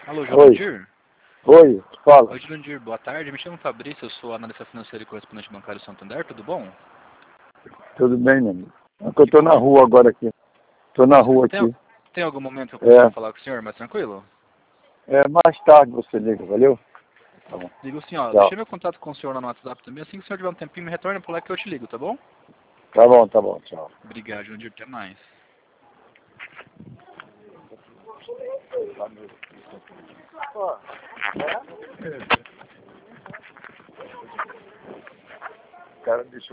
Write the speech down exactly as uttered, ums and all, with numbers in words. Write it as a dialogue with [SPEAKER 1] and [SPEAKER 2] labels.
[SPEAKER 1] Alô,
[SPEAKER 2] Oi.
[SPEAKER 1] Jurandir?
[SPEAKER 2] Oi, fala.
[SPEAKER 1] Oi, Jurandir, boa tarde. Me chamo Fabrício, eu sou analista financeiro e correspondente bancário Santander, tudo bom?
[SPEAKER 2] Tudo bem, meu amigo? É que eu tô na rua agora aqui. Tô na rua
[SPEAKER 1] Tem,
[SPEAKER 2] aqui.
[SPEAKER 1] tem algum momento que eu consiga
[SPEAKER 2] É,
[SPEAKER 1] falar com o senhor mais tranquilo?
[SPEAKER 2] é, mais tarde você liga, valeu? Tá bom.
[SPEAKER 1] Digo assim, ó,
[SPEAKER 2] Tchau.
[SPEAKER 1] deixei meu contato com o senhor lá no WhatsApp também. Assim que o senhor tiver um tempinho, me retorna por lá que eu te ligo, tá bom?
[SPEAKER 2] Tá bom, tá bom, tchau.
[SPEAKER 1] Obrigado, Jurandir, até mais.
[SPEAKER 2] O cara deixou